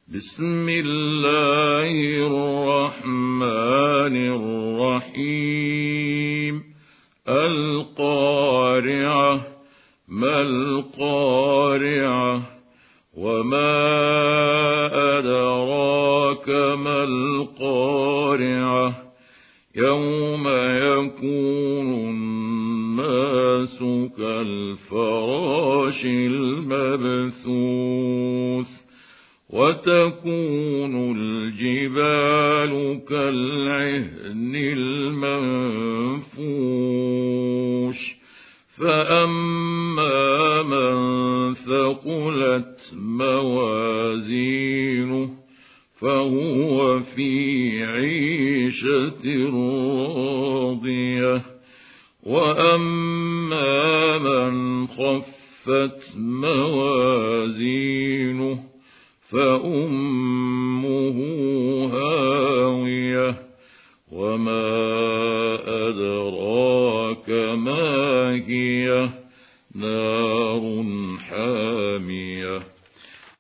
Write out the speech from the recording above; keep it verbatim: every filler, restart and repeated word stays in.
بسم الله الرحمن الرحيم. القارعة. ما القارعة؟ وما أدراك ما القارعة؟ يوم يكون الناس كالفراش المبثوث وتكون الجبال كالعهن المنفوش فأما من ثقلت موازينه فهو في عيشة راضية وأما من خفت موازينه فأمه هاوية وما أدراك ما هي نار حامية.